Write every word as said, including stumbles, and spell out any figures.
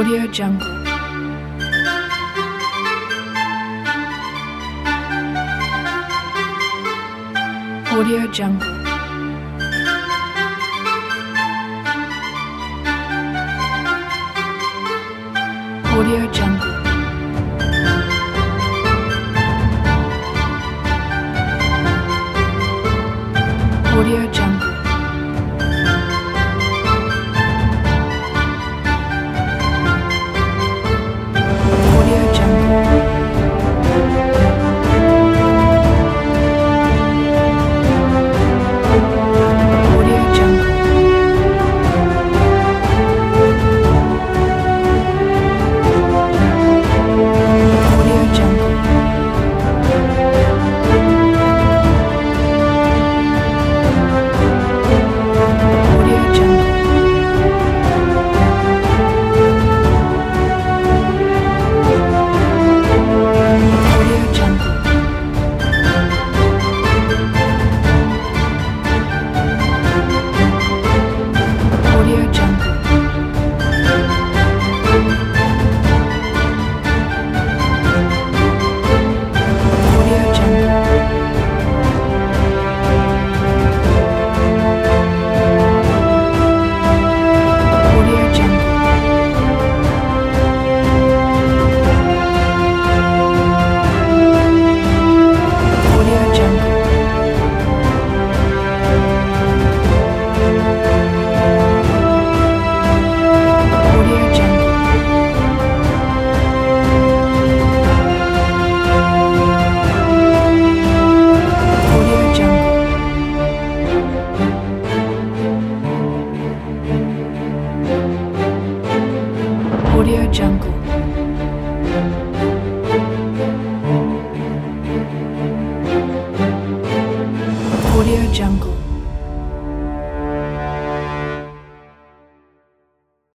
Audio Jungle. Audio Jungle. Audio Jungle. Audio Jungle. Audio Jungle. Audio Jungle. Audio Jungle. Audio Jungle. Audio Jungle. Audio Jungle. Audio Jungle. Audio Jungle. Audio Jungle. Audio Jungle. Audio Jungle. Audio Jungle. Audio Jungle.